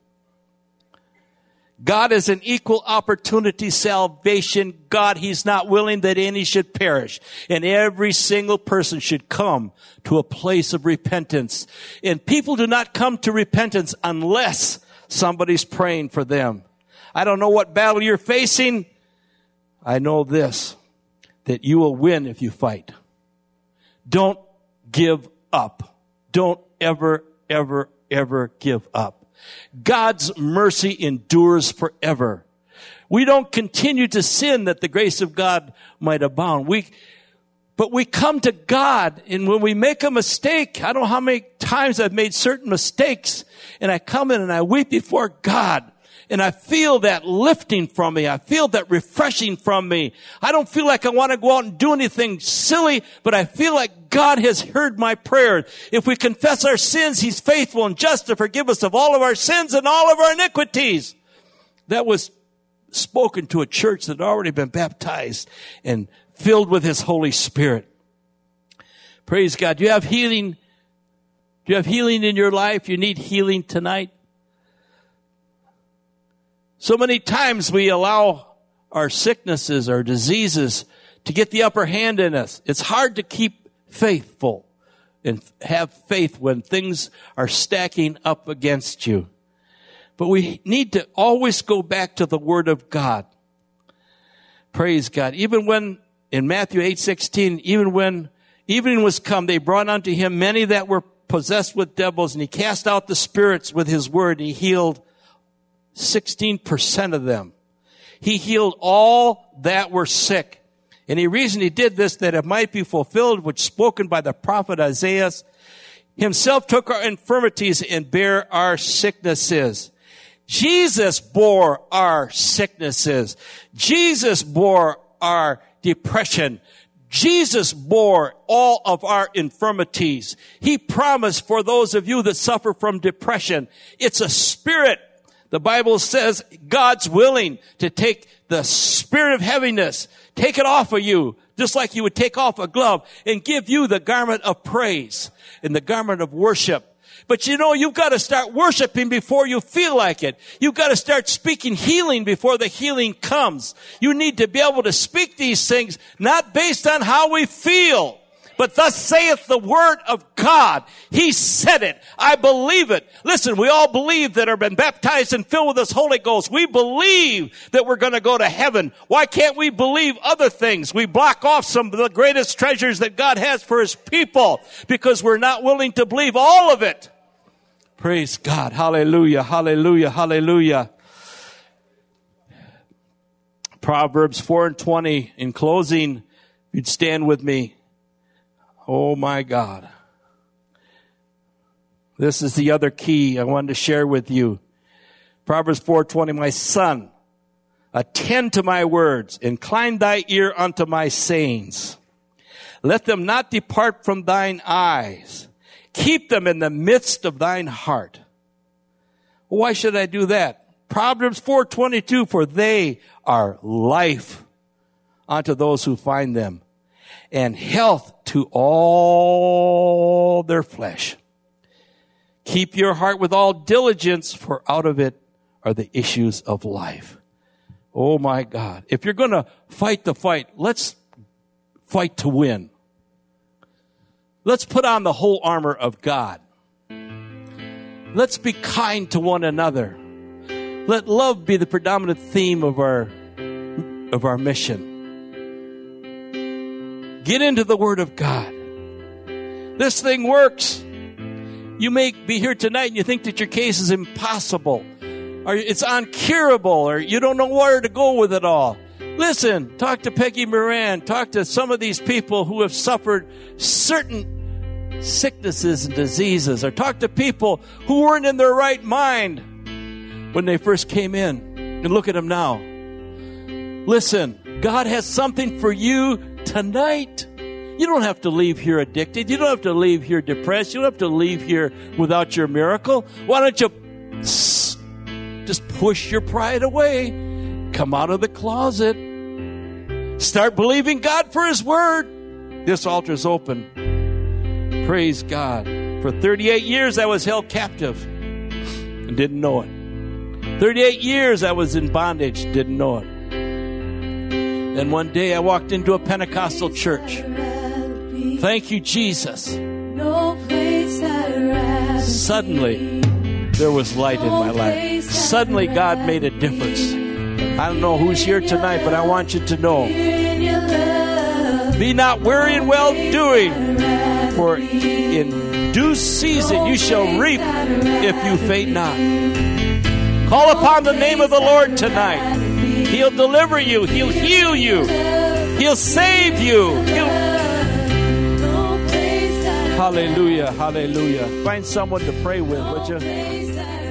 God is an equal opportunity salvation God. He's not willing that any should perish. And every single person should come to a place of repentance. And people do not come to repentance unless somebody's praying for them. I don't know what battle you're facing. I know this, that you will win if you fight. Don't give up. Don't ever, ever, ever give up. God's mercy endures forever. We don't continue to sin that the grace of God might abound. But we come to God, and when we make a mistake, I don't know how many times I've made certain mistakes, and I come in and I weep before God. And I feel that lifting from me. I feel that refreshing from me. I don't feel like I want to go out and do anything silly, but I feel like God has heard my prayer. If we confess our sins, He's faithful and just to forgive us of all of our sins and all of our iniquities. That was spoken to a church that had already been baptized and filled with His Holy Spirit. Praise God. Do you have healing? Do you have healing in your life? You need healing tonight? So many times we allow our sicknesses, our diseases to get the upper hand in us. It's hard to keep faithful and have faith when things are stacking up against you. But we need to always go back to the Word of God. Praise God. Even when, in Matthew 8:16, even when evening was come, they brought unto Him many that were possessed with devils, and He cast out the spirits with His word, and He healed 16% of them. He healed all that were sick. And the reason He did this, that it might be fulfilled, which spoken by the prophet Isaiah, Himself took our infirmities and bare our sicknesses. Jesus bore our sicknesses. Jesus bore our depression. Jesus bore all of our infirmities. He promised for those of you that suffer from depression, it's a spirit. The Bible says God's willing to take the spirit of heaviness, take it off of you, just like you would take off a glove, and give you the garment of praise and the garment of worship. But you know, you've got to start worshiping before you feel like it. You've got to start speaking healing before the healing comes. You need to be able to speak these things not based on how we feel, But thus saith the word of God. He said it. I believe it. Listen, we all believe that are been baptized and filled with this Holy Ghost. We believe that we're going to go to heaven. Why can't we believe other things? We block off some of the greatest treasures that God has for his people because we're not willing to believe all of it. Praise God. Hallelujah, hallelujah, hallelujah. Proverbs 4:20. In closing, if you'd stand with me. Oh my God. This is the other key I wanted to share with you. Proverbs 4:20. My son, attend to my words. Incline thy ear unto my sayings. Let them not depart from thine eyes. Keep them in the midst of thine heart. Why should I do that? Proverbs 4:22, for they are life unto those who find them, and health to all their flesh. Keep your heart with all diligence, for out of it are the issues of life. Oh my God. If you're going to fight the fight, let's fight to win. Let's put on the whole armor of God. Let's be kind to one another. Let love be the predominant theme of our mission. Get into the Word of God. This thing works. You may be here tonight and you think that your case is impossible, or it's uncurable, or you don't know where to go with it all. Listen, talk to Peggy Moran. Talk to some of these people who have suffered certain sicknesses and diseases, or talk to people who weren't in their right mind when they first came in, and look at them now. Listen, God has something for you tonight. You don't have to leave here addicted. You don't have to leave here depressed. You don't have to leave here without your miracle. Why don't you just push your pride away? Come out of the closet. Start believing God for his word. This altar is open. Praise God. For 38 years I was held captive and didn't know it. 38 years I was in bondage, didn't know it. Then one day I walked into a Pentecostal church. Thank you, Jesus. Suddenly, there was light in my life. Suddenly, God made a difference. I don't know who's here tonight, but I want you to know. Be not weary in well-doing, for in due season you shall reap if you faint not. Call upon the name of the Lord tonight. He'll deliver you. He'll heal you. He'll save you. Hallelujah, hallelujah. Find someone to pray with, would you?